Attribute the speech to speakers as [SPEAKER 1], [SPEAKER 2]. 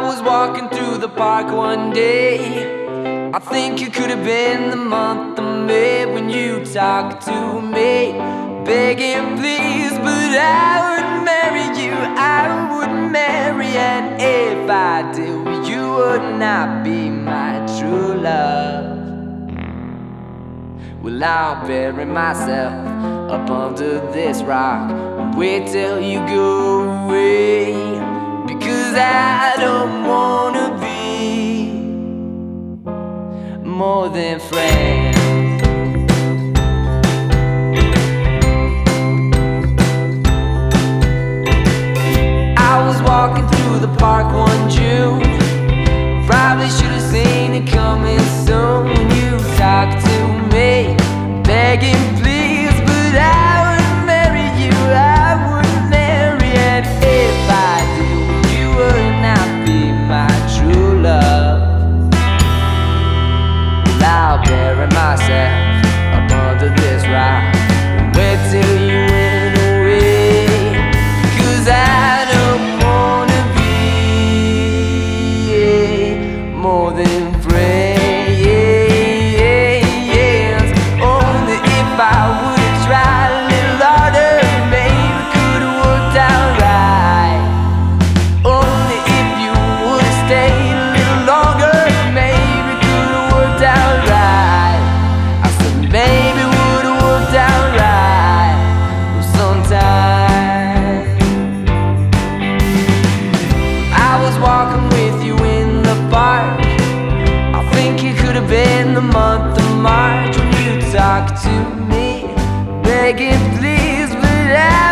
[SPEAKER 1] was walking through the park one day. I think it could have been the month of May when you talked to me, begging please, but I would marry you, I would marry, and if I did, you would not be my true love. Well, I'll bury myself up under this rock and wait till you go away, because I don't wanna be more than friends. I was walking through the park one June, probably should have seen it coming soon when you talked to me, begging please, but I would marry you, I would marry, and if I did, you would not be my true love. Well, I'll bury myself up under this rock and wait till you went away, 'cause I don't wanna be more than friends. Only if I would've tried a little harder, maybe it could've worked out right. Only if you would've stayed a little longer, maybe it could've worked out right. I said maybe it would've worked out right sometime. I was walking with you in the park, I think it could have been the month of March when you talked to me, begging please, but I